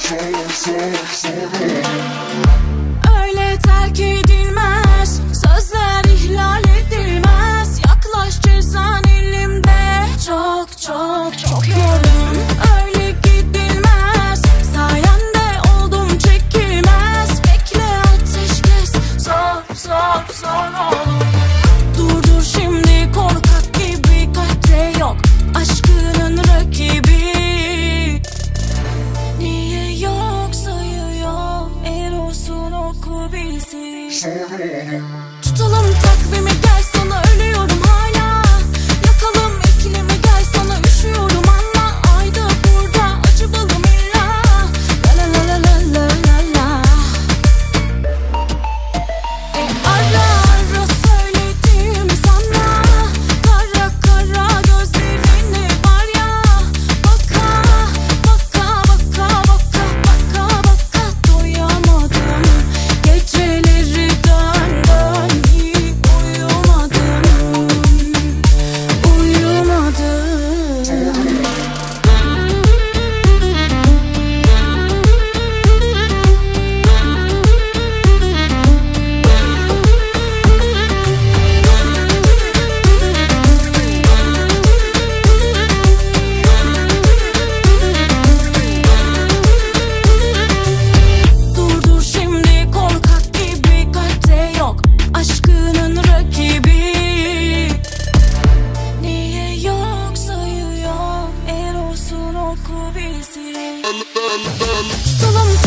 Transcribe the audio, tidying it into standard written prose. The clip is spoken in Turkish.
Öyle terk edilmez, sözler ihlal edilmez. Yaklaş, cezan elimde. Çok çok çok yoruldum. Öyle gidilmez, sayende oldum çekilmez. Bekle, ateşkes, zor zor zor olur. Durdur şimdi, korkak gibi kalpte yok aşkının rakibi. Niye yok sayıyor Eros'un oku bizi. Tutalım takvimi, gel sana ölüyorum hala. Yakalım ikilimi, gel sana üşüyorum anla. Ayda burada acı balım illa. La la la la la la la. Ara ara söylediğimi sana. Kara kara gözlerini var ya. Baka baka baka baka baka baka doyamadım. Geceleri dön dön hiç uyumadım. Uyumadım. Durdur şimdi, korkak gibi kalpte yok aşkının rakibi. Niye yok sayıyor Eros'un oku bizi. Tutalım